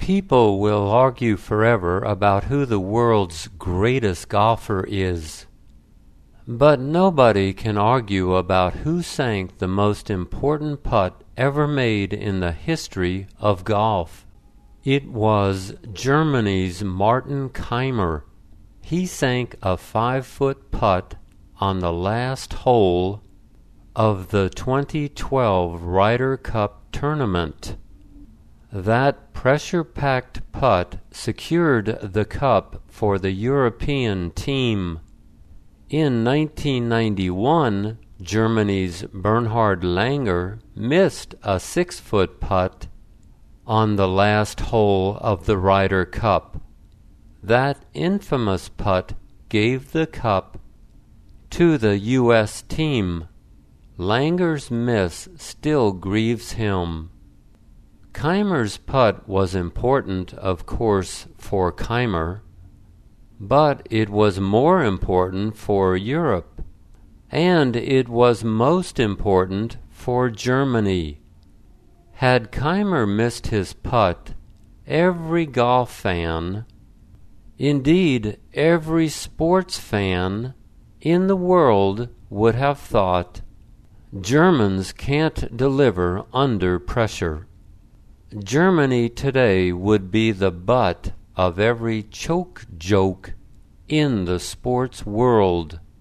People will argue forever about who the world's greatest golfer is. But nobody can argue about who sank the most important putt ever made in the history of golf. It was Germany's Martin Kaymer. He sank a 5-foot putt on the last hole of the 2012 Ryder Cup tournament. That pressure-packed putt secured the cup for the European team. In 1991, Germany's Bernhard Langer missed a 6-foot putt on the last hole of the Ryder Cup. That infamous putt gave the cup to the U.S. team. Langer's miss still grieves him. Kaymer's putt was important, of course, for Kaymer, but it was more important for Europe, and it was most important for Germany. Had Kaymer missed his putt, every golf fan, indeed every sports fan in the world, would have thought, Germans can't deliver under pressure. Germany today would be the butt of every choke joke in the sports world.